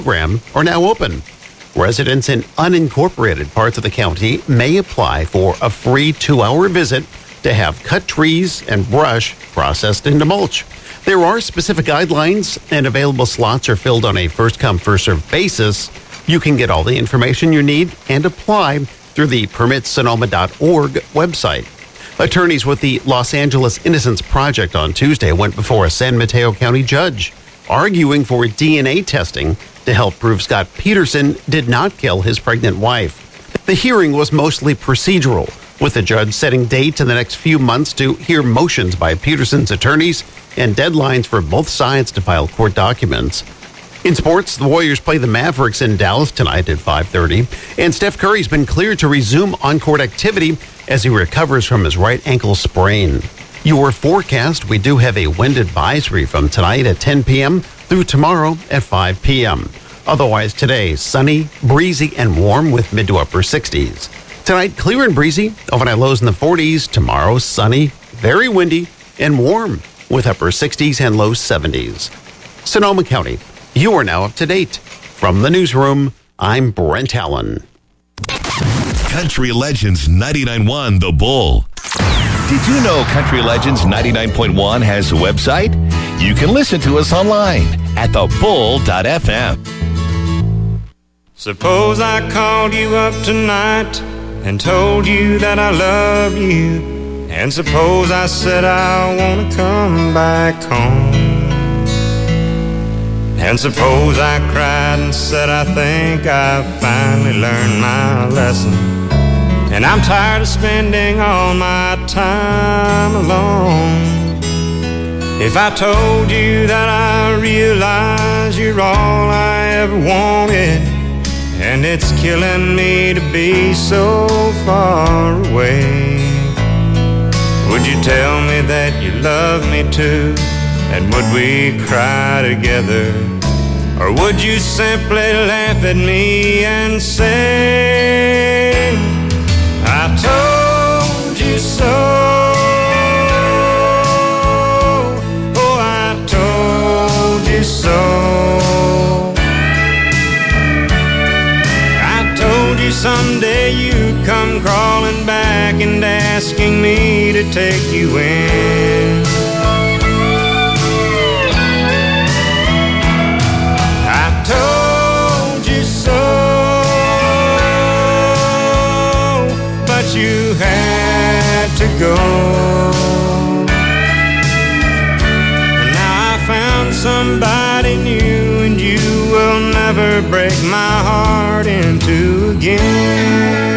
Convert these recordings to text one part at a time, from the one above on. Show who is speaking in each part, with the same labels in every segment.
Speaker 1: program are now open. Residents in unincorporated parts of the county may apply for a free 2-hour visit to have cut trees and brush processed into mulch. There are specific guidelines, and available slots are filled on a first-come, first-served basis. You can get all the information you need and apply through the PermitsSonoma.org website. Attorneys with the Los Angeles Innocence Project on Tuesday went before a San Mateo County judge, arguing for DNA testing to help prove Scott Peterson did not kill his pregnant wife. The hearing was mostly procedural, with the judge setting dates in the next few months to hear motions by Peterson's attorneys and deadlines for both sides to file court documents. In sports, the Warriors play the Mavericks in Dallas tonight at 5:30, and Steph Curry's been cleared to resume on-court activity as he recovers from his right ankle sprain. Your forecast, we do have a wind advisory from tonight at 10 p.m. through tomorrow at 5 p.m. Otherwise, today, sunny, breezy, and warm with mid to upper 60s. Tonight, clear and breezy, overnight lows in the 40s. Tomorrow, sunny, very windy, and warm with upper 60s and low 70s. Sonoma County, you are now up to date. From the newsroom, I'm Brent Allen.
Speaker 2: Country Legends 99.1 The Bull. Did you know Country Legends 99.1 has a website? You can listen to us online at thebull.fm.
Speaker 3: Suppose I called you up tonight and told you that I love you, and suppose I said I want to come back home, and suppose I cried and said I think I finally learned my lesson, and I'm tired of spending all my time alone. If I told you that I realize you're all I ever wanted, and it's killing me to be so far away, would you tell me that you love me too? And would we cry together? Or would you simply laugh at me and say, I told you so? Oh, I told you so. Someday you'd come crawling back and asking me to take you in. I told you so, but you had to go. And now I found somebody new, and you will never break my heart in two again.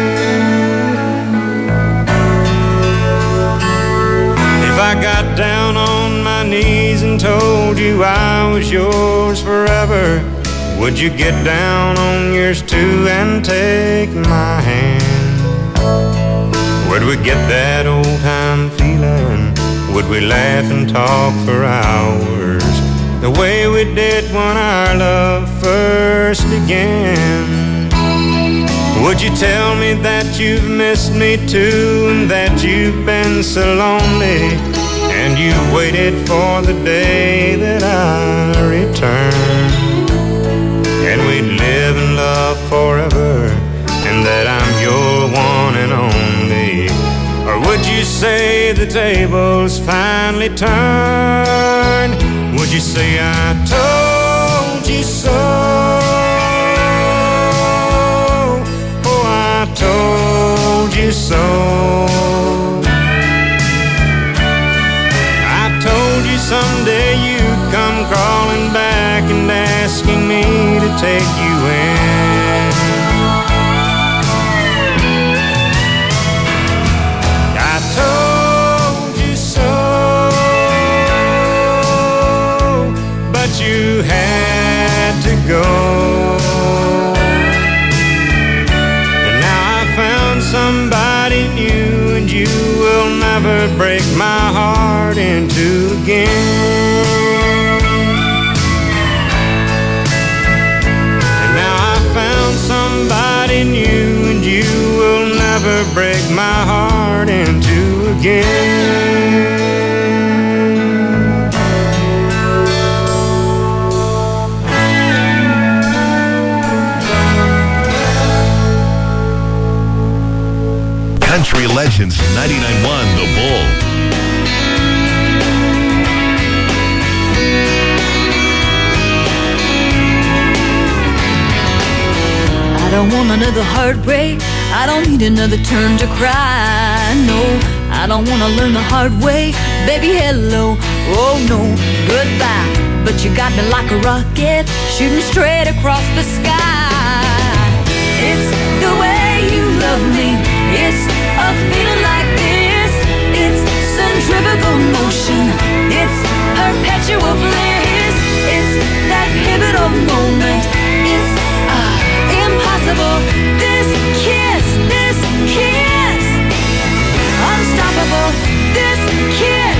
Speaker 3: If I got down on my knees and told you I was yours forever, would you get down on yours too and take my hand? Would we get that old time feeling? Would we laugh and talk for hours, the way we did when our love first began? Would you tell me that you've missed me too, and that you've been so lonely, and you waited for the day that I return, and we'd live and love forever, and that I'm your one and only? Or would you say the tables finally turned? Would you say I told you so? Oh, I told you so. I told you someday you'd come crawling back and asking me to take you in. I told you so, but you had to go. And now I found somebody new, and you will never break my heart in two again. And now I found somebody new, and you will never break my heart in two again.
Speaker 2: Country Legends 99.1 The Bull.
Speaker 4: I don't want another heartbreak. I don't need another turn to cry. No, I don't want to learn the hard way. Baby, hello, oh no, goodbye. But you got me like a rocket, shooting straight across the sky. It's the way you love me. It's a feeling like this. It's centrifugal motion. It's perpetual bliss. It's that pivotal moment. It's impossible. This kiss, unstoppable. This kiss.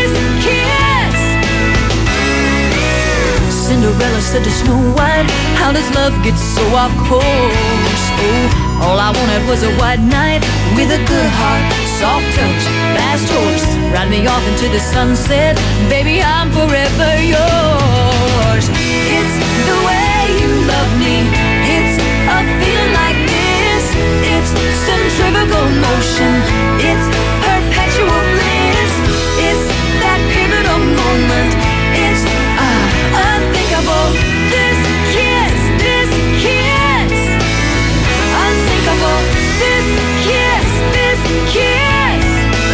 Speaker 4: Cinderella said to Snow White, how does love get so off course? Oh, all I wanted was a white knight with a good heart, soft touch, fast horse. Ride me off into the sunset, baby, I'm forever yours. It's the way you love me. It's a feeling like this. It's centrifugal motion. It's perpetual bliss. It's that pivotal moment. It's unthinkable. This kiss, unsinkable. This kiss.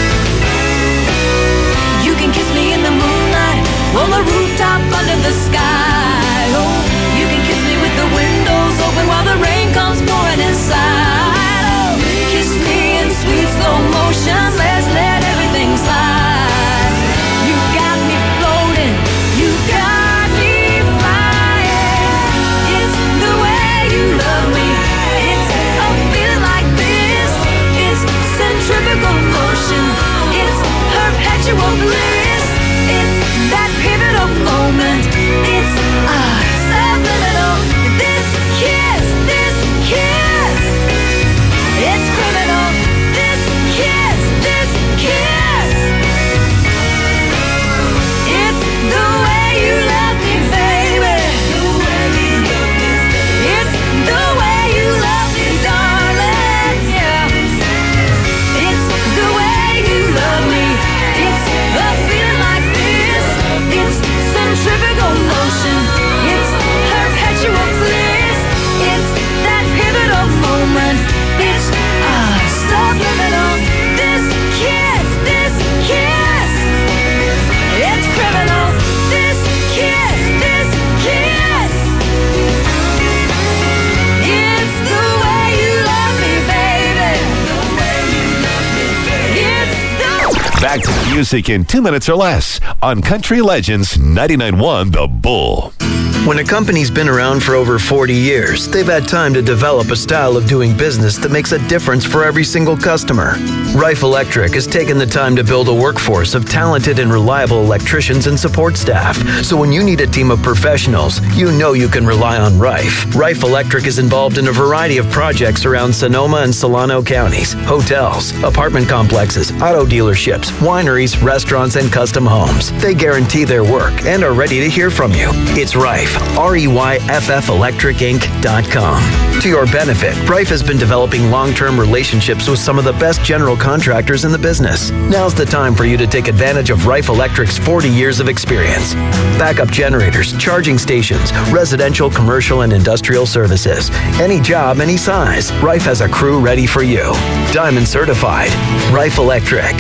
Speaker 4: You can kiss me in the moonlight, on the rooftop under the sky. Oh, you can kiss me with the windows open while the rain comes pouring inside. Oh, kiss me in sweet slow motion. Let's let everything slide. You got me floating. You got me flying. It's the way you love me. It's a feeling like this. It's centrifugal motion. It's perpetual bliss. It's that pivotal moment. It's subliminal. This kiss. It's criminal. This kiss. It's the way you love me, baby. It's the way you love me, darling. Yeah. It's the way you love me. It's a feeling like this. It's centrifugal motion. It's perpetual bliss. It's that pivotal moment. It's subliminal. This kiss. It's criminal. This kiss. It's the way you love me, baby. It's the
Speaker 2: Back to the music in 2 minutes or less on Country Legends 99.1 The Bull.
Speaker 5: When a company's been around for over 40 years, they've had time to develop a style of doing business that makes a difference for every single customer. Rife Electric has taken the time to build a workforce of talented and reliable electricians and support staff. So when you need a team of professionals, you know you can rely on Rife. Rife Electric is involved in a variety of projects around Sonoma and Solano counties, hotels, apartment complexes, auto dealerships, wineries, restaurants, and custom homes. They guarantee their work and are ready to hear from you. It's Rife. REYFFelectricinc.com. To your benefit, Rife has been developing long-term relationships with some of the best general contractors in the business. Now's the time for you to take advantage of Rife Electric's 40 years of experience. Backup generators, charging stations, residential, commercial, and industrial services. Any job, any size, Rife has a crew ready for you. Diamond certified. Rife Electric.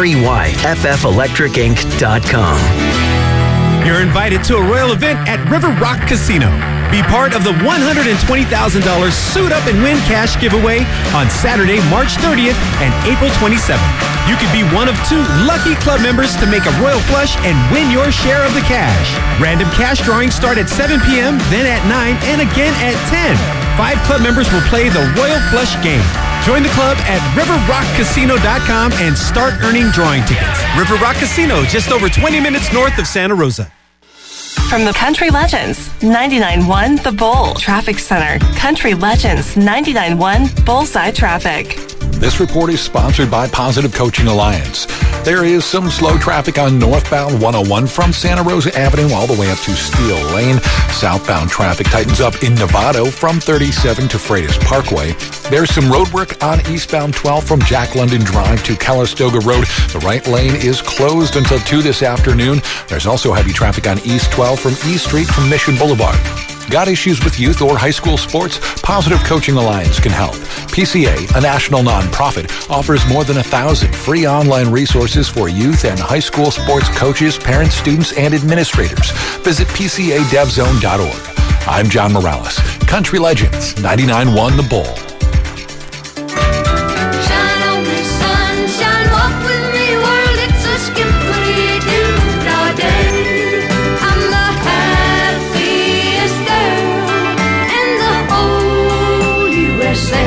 Speaker 5: REYFFelectricinc.com.
Speaker 6: You're invited to a royal event at River Rock Casino. Be part of the $120,000 Suit Up and Win cash giveaway on Saturday, March 30th and April 27th. You could be one of 2 lucky club members to make a royal flush and win your share of the cash. Random cash drawings start at 7 p.m., then at 9, and again at 10. 5 club members will play the Royal Flush game. Join the club at riverrockcasino.com and start earning drawing tickets. River Rock Casino, just over 20 minutes north of Santa Rosa.
Speaker 7: From the Country Legends 99.1 The Bull Traffic Center. Country Legends 99.1 Bullseye Traffic.
Speaker 8: This report is sponsored by Positive Coaching Alliance. There is some slow traffic on northbound 101 from Santa Rosa Avenue all the way up to Steel Lane. Southbound traffic tightens up in Novato from 37 to Freitas Parkway. There's some road work on eastbound 12 from Jack London Drive to Calistoga Road. The right lane is closed until 2 this afternoon. There's also heavy traffic on East 12 from East Street to Mission Boulevard. Got issues with youth or high school sports? Positive Coaching Alliance can help. PCA, a national nonprofit, offers more than 1,000 free online resources for youth and high school sports coaches, parents, students, and administrators. Visit PCADevZone.org. I'm John Morales. Country Legends, 99.1 The Bull.
Speaker 4: Shine on me, sunshine, walk with me, world, it's a skippity-doo all day. I'm the happiest girl in the whole USA.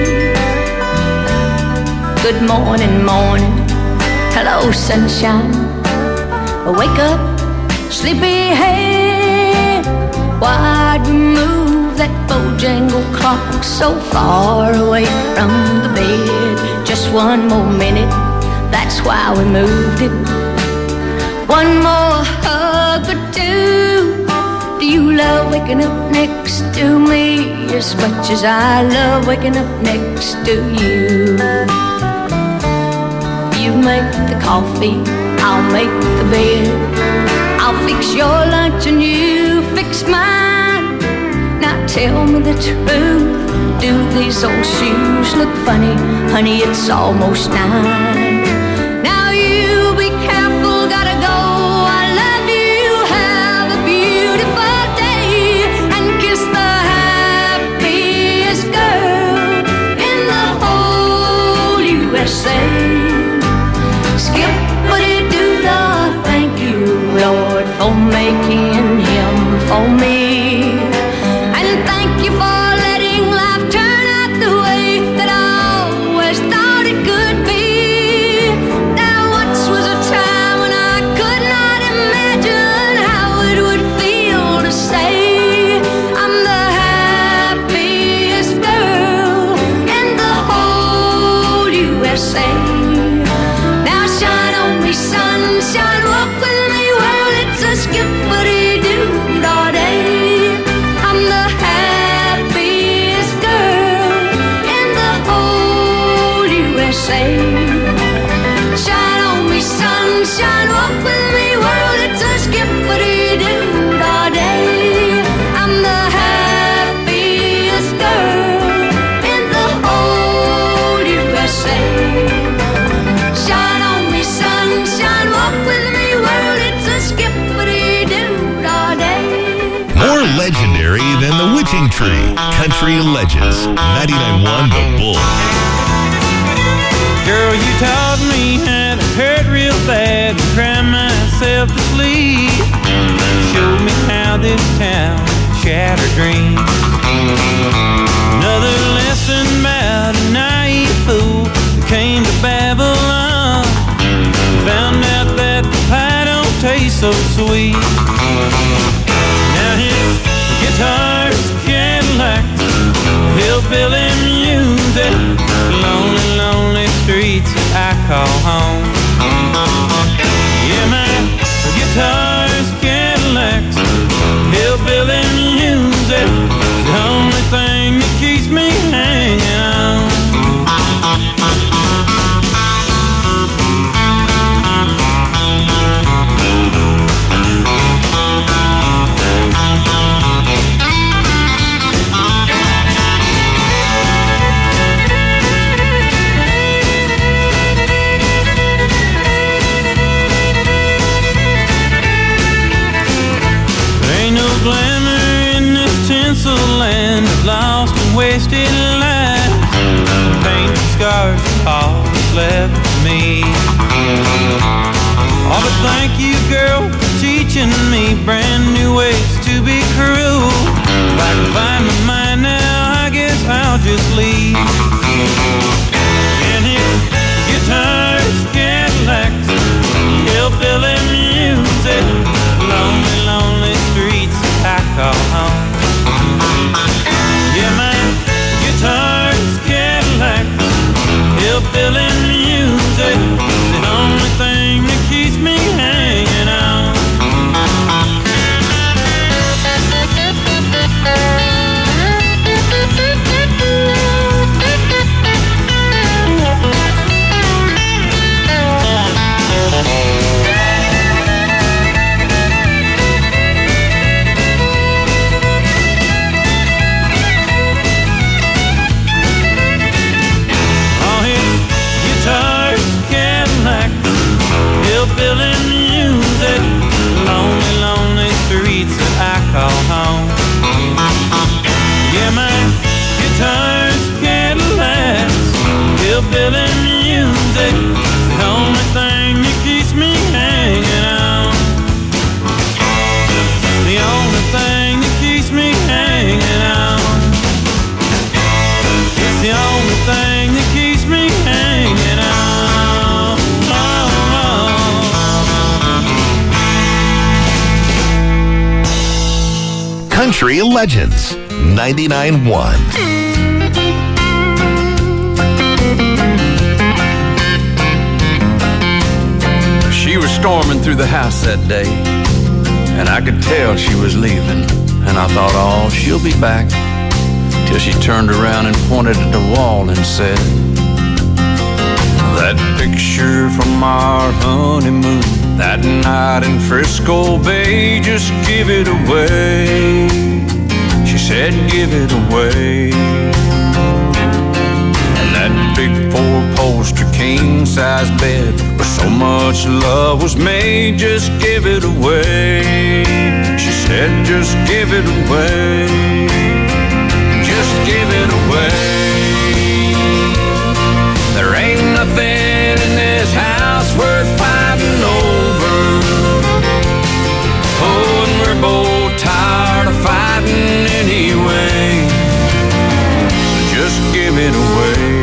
Speaker 4: Good morning, morning, hello, sunshine. Wake up, sleepyhead. Why'd we move that Bojangle clock so far away from the bed? Just one more minute, that's why we moved it. One more hug or two. Do you love waking up next to me as much as I love waking up next to you? You make the coffee, I'll make the bed. I'll fix your lunch and you fix mine. Now tell me the truth, do these old shoes look funny? Honey, it's almost 9. Now you be careful, gotta go. I love you, have a beautiful day. And kiss the happiest girl in the whole USA. Skip-a-dee-doo-dah, thank you, Lord, for making him for me. And thank you for letting life turn out the way that I always thought it could be. Now once was a time when I could not imagine how it would feel to say I'm the happiest girl in the whole USA. Now shine on me, sunshine, walk with me, world, it's a skippity-doo all day. I'm the happiest girl in the whole USA. Shine on me, sunshine, walk with me, world, it's a skippity-doo all day. I'm the happiest girl in the whole USA. Shine on me, sunshine, walk with me, world, it's a skippity-doo all day.
Speaker 2: More legendary than the Witching Tree. Country Legends, 99.1 The Bull.
Speaker 9: Girl, you taught me how to hurt real bad and cry myself to sleep. Showed me how this town shattered dreams. Another lesson about a naive fool who came to Babylon. Found out that the pie don't taste so sweet. Now his guitar's Cadillacs, hillbilly music, lonely, lonely streets that I call home. Yeah, my guitar's Cadillacs, hillbilly music, the only thing that keeps me hanging on. Glamour in this tinsel land of lost and wasted lives. Paint scars, all that's left of me. Oh, but thank you, girl, for teaching me brand new ways to be cruel. If I can find my mind now, I guess I'll just leave. And his guitars, Cadillacs, hillbilly music, lonely, lonely streets I call home. Yeah, my guitar's Cadillac, hillbilly music, the only thing
Speaker 2: Country Legends 99.1.
Speaker 9: She was storming through the house that day, and I could tell she was leaving. And I thought, oh, she'll be back. Till she turned around and pointed at the wall and said, that picture from our honeymoon, that night in Frisco Bay, just give it away. She said, give it away. And that big four-poster king-size bed where so much love was made, just give it away. She said, just give it away. Just give it away. There ain't nothing in this house worth fighting over. Oh, and we're both tired of fighting anyway. So just give it away.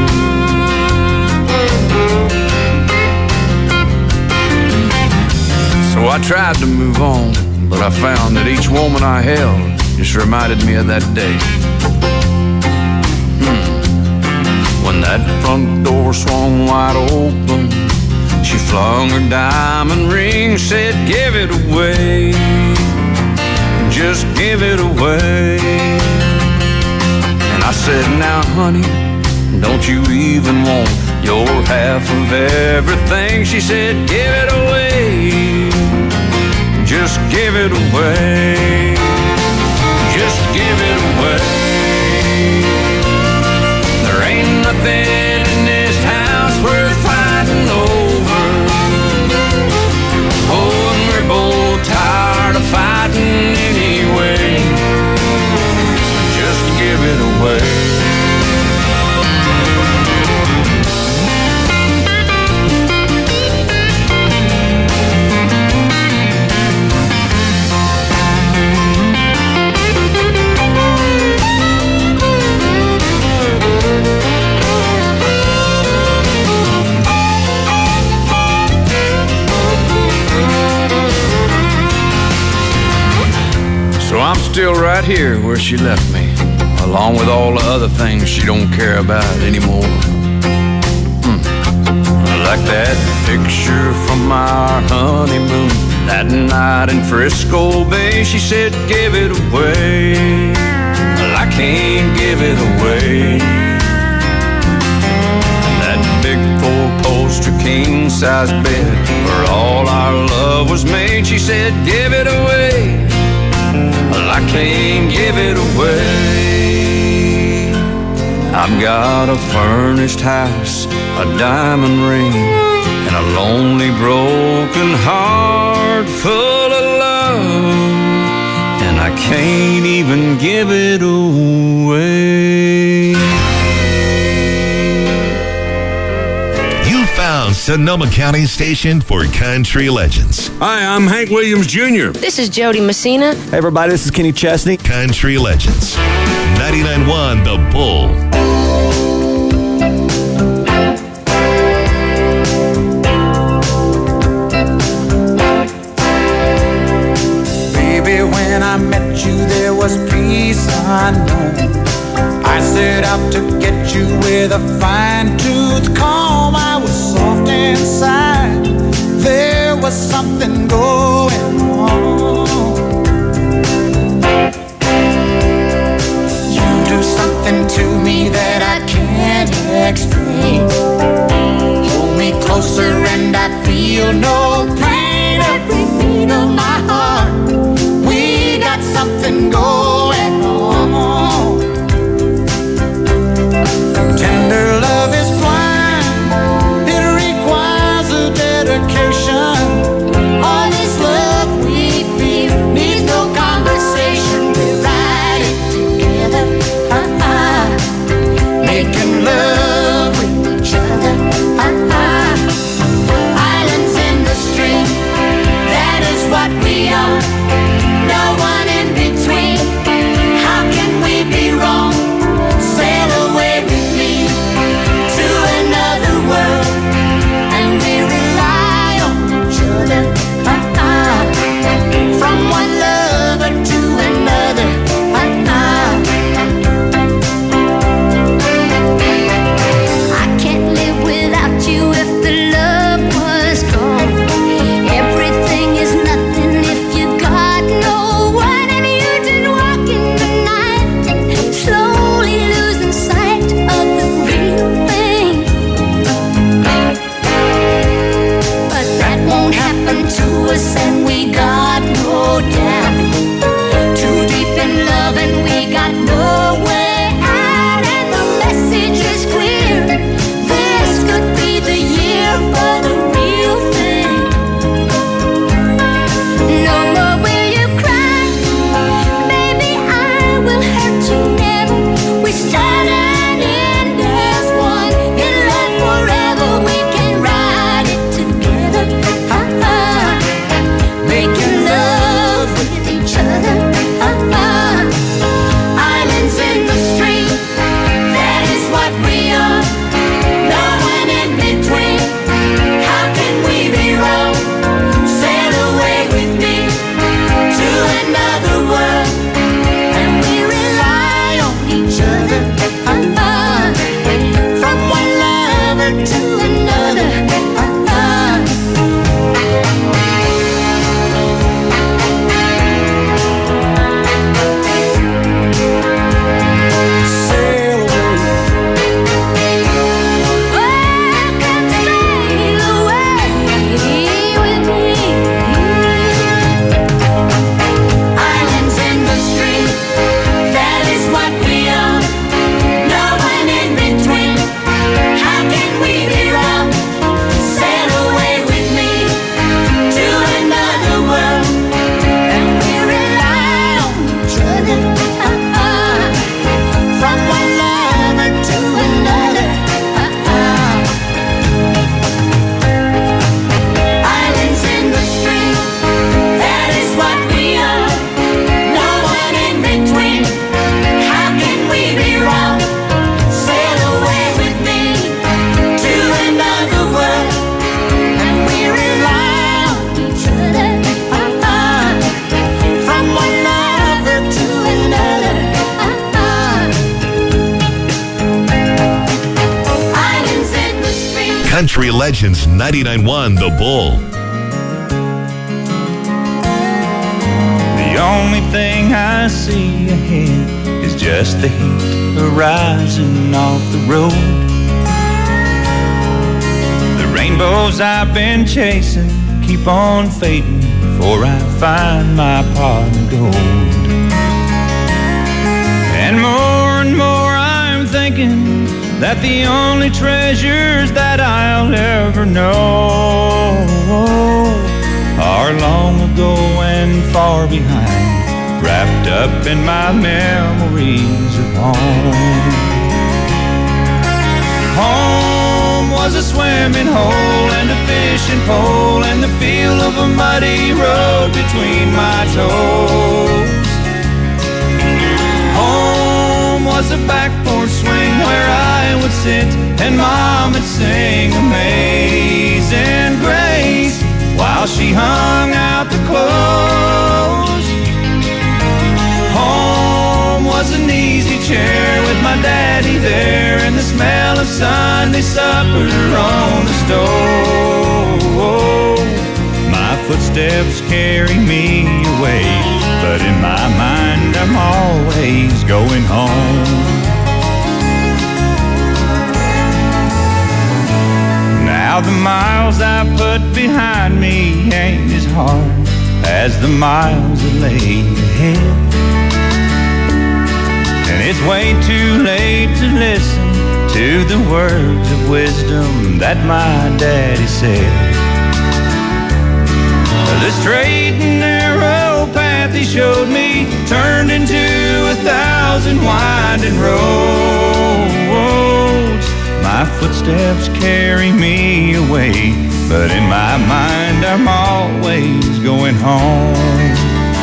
Speaker 9: So I tried to move on, but I found that each woman I held just reminded me of that day. When that front door swung wide open, she flung her diamond ring, said, give it away. Just give it away. And I said, now honey, don't you even want your half of everything? She said, give it away. Just give it away. Just give it away. There ain't nothing in this house worth fighting over. Oh, and we're both tired of fighting anyway. So just give it away. So I'm still right here where she left me, along with all the other things she don't care about anymore. Like that picture from our honeymoon, that night in Frisco Bay. She said, give it away. Well, I can't give it away. That big four-poster king-size bed where all our love was made. She said, give it away. Well, I can't give it away. I've got a furnished house, a diamond ring, and a lonely broken heart full of love, and I can't even give it away.
Speaker 2: You found Sonoma County's station for Country Legends.
Speaker 10: Hi, I'm Hank Williams Jr.
Speaker 11: This is Jody Messina.
Speaker 6: Hey everybody, this is Kenny Chesney.
Speaker 2: Country Legends 99.1 The Bull.
Speaker 12: Baby, when I met you, there was peace unknown. I set out to get you with a fine-tooth comb. I was soft inside. There was something going on. You do something to me that I can't explain. Hold me closer and I feel no pain. Every beat of my heart, we got something going on. Tender love is blind, it requires a dedication. All this love we feel needs no conversation. We ride it together, making love with each other. Islands in the stream, that is what we are. No one in between.
Speaker 2: Country Legends 99.1 The Bull.
Speaker 9: The only thing I see ahead is just the heat arising off the road. The rainbows I've been chasing keep on fading before I find my pot of gold. And more I'm thinking that the only treasures that I'll ever know are long ago and far behind, wrapped up in my memories of home. Home was a swimming hole and a fishing pole and the feel of a muddy road between my toes. Home was a back porch swing where I would sit and Mom would sing Amazing Grace while she hung out the clothes. Home was an easy chair with my daddy there and the smell of Sunday supper on the stove. My footsteps carry me away, but in my mind I'm always going home. Now the miles I put behind me ain't as hard as the miles that lay ahead. And it's way too late to listen to the words of wisdom that my daddy said. The straight and narrow path he showed me turned into 1,000 winding roads. My footsteps carry me away, but in my mind I'm always going home.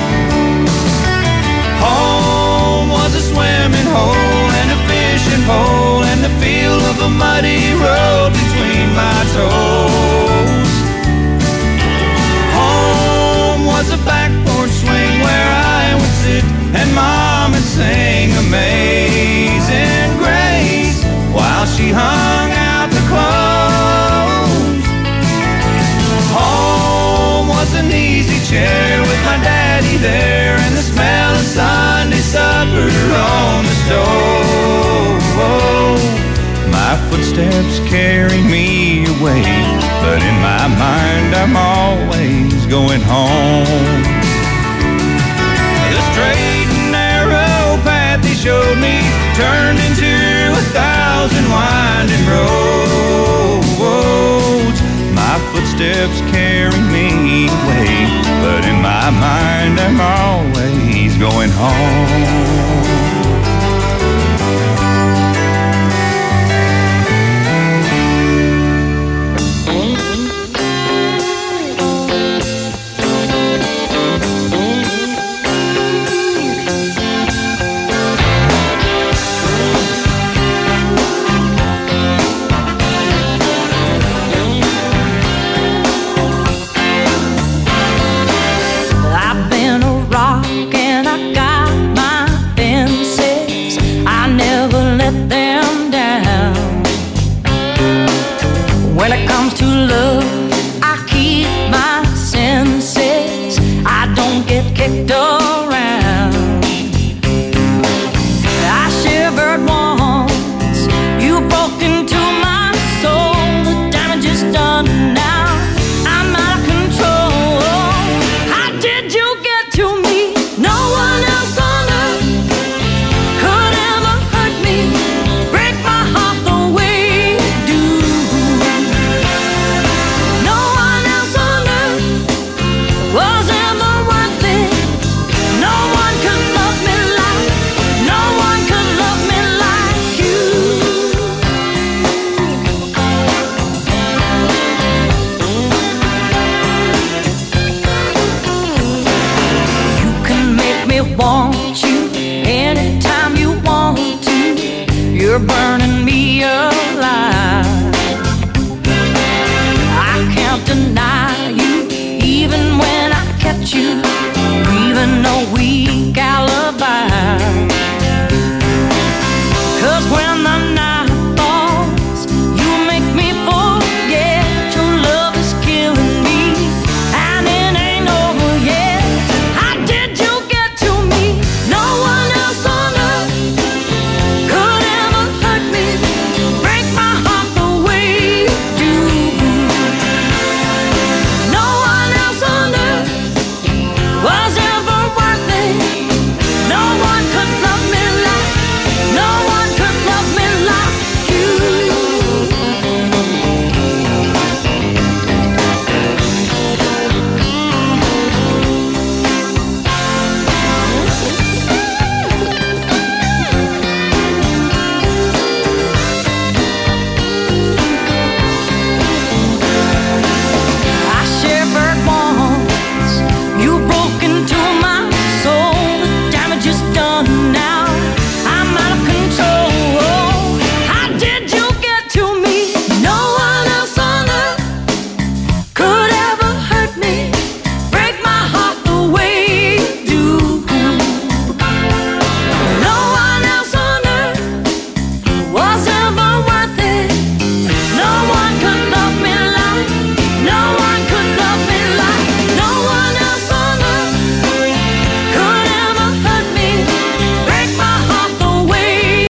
Speaker 9: Home was a swimming hole and a fishing pole and the feel of a muddy road between my toes. Home was a back porch swing where I would sit and Mom would sing Amazing Grace while she hung out the clothes. Home was an easy chair with my daddy there and the smell of Sunday supper on the stove. My footsteps carry me away, but in my mind I'm always going home. The straight and narrow path he showed me turned into 1,000 winding roads. My footsteps carry me away, but in my mind I'm always going home.
Speaker 4: Want you anytime you want to. You're burning